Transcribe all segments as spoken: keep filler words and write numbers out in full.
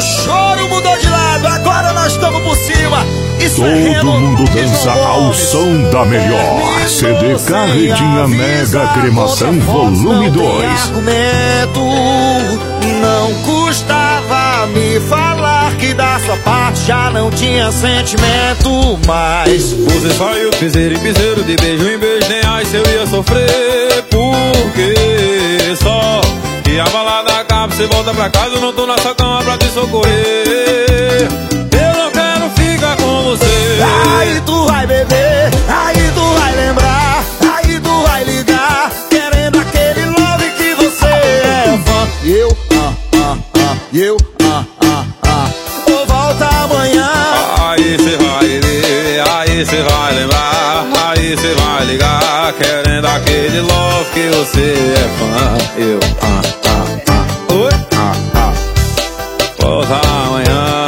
choro mudou de lado, agora nós estamos por cima. Isso Todo é mundo dança ao som da melhor. C D Carretinha Mega Cremação Volume dois. Argumento, não custava me falar que da sua parte já não tinha sentimento. Mas você saiu de piseiro em piseiro, de beijo em beijo, nem ai se eu ia sofrer. Porque só que a balada acaba, você volta pra casa, eu não tô nessa cama pra te socorrer. Eu não quero ficar com você. Aí tu vai beber, aí tu vai lembrar, aí tu vai ligar, querendo aquele love que você é fã. E eu, ah, ah, ah, e eu, ah, ah, ah, vou voltar amanhã. Aí cê vai ver, aí cê vai lembrar, aí cê vai ligar, querendo aquele love que você é fã. Eu, ah, ah, ah, oi, ah, ah, volta amanhã.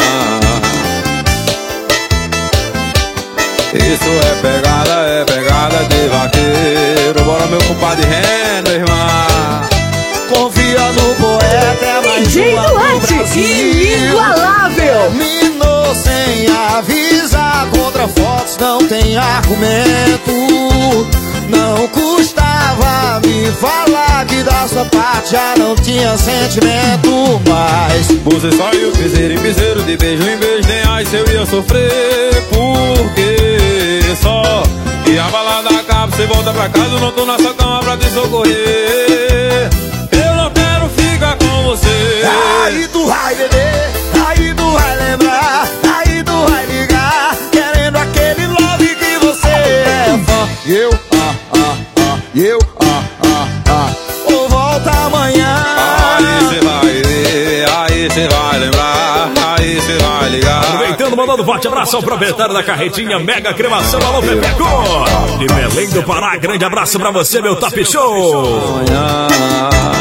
Isso é pegada, é pegada de vaqueiro. Bora meu compadre Reno, irmã. Confia no poeta, é mais D J uma do Duarte, Brasil. inigualável. Terminou sem avisar, contra fotos não tem argumento. Não custava me falar que da sua parte já não tinha sentimento. Mas você saiu piseiro em piseiro, de beijo em beijo, nem ai se eu ia sofrer. Porque só que a balada acaba, você volta pra casa, eu não tô nessa cama pra te socorrer. Eu não quero ficar com você. aí tu vai beber, aí tu vai lembrar, aí tu vai ligar, querendo aquele love que você é fã. E eu, ah, ah, ah, e eu, ah, ah, ah, ou volta amanhã. Aí cê vai ver, aí cê vai lembrar, aí cê vai ligar. Aproveitando, mandando um forte abraço ao proprietário da Carretinha Mega Cremação, alô Pepeco de Belém do Pará, grande abraço pra você, meu Top Show. Amanhã.